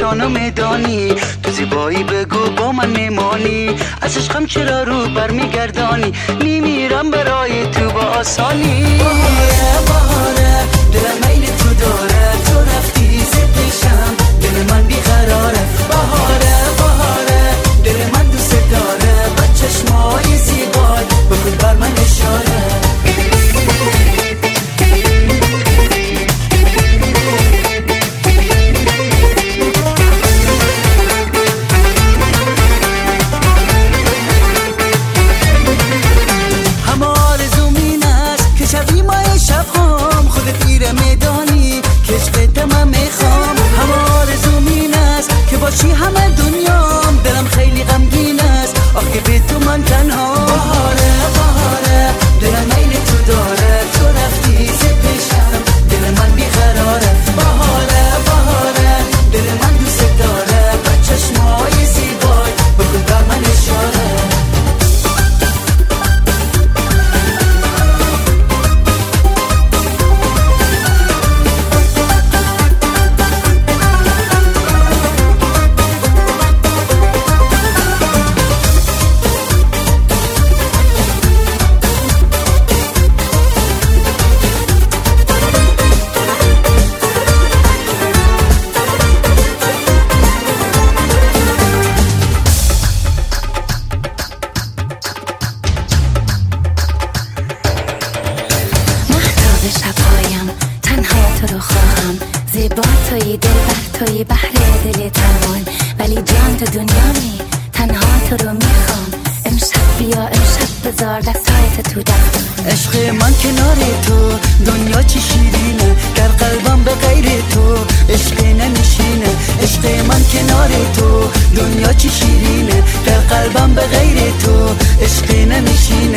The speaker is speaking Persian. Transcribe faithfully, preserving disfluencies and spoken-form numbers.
جانو میدانی، تو زیبایی بگو با من میمانی، از عشقم چرا رو برمیگردانی، میمیرم برای تو با آسانی. بهاره بهاره دلم میل تو داره، تو رفتی زدشم دل من بیقراره. بهاره بهاره دل من دوست داره، با چشمای زیبای بکن بر من اشاره. باشی همه دنیام دلم خیلی غمگین است، آخه بی تو من تنها. بهاره بهاره دلم میل تو داره، تو رفتی زد بشم دل من بیقراره. بهاره بهاره دل من دوست داره، با چشمای زیبای بکن بر من اشاره. شبهایم تنها تو رو خواهم، زیبا توی دل بر توی بحر دل تمام، ولی جان تو دنیامی تنها تو رو میخوام. امشب بیا امشب بذار دستایت تو دستم، عشق من کنار تو دنیا چی شیرینه، در قلبم به غیر تو عشق نمیشینه. عشق من کنار تو دنیا چی شیرینه، در قلبم به غیر تو عشق نمیشینه.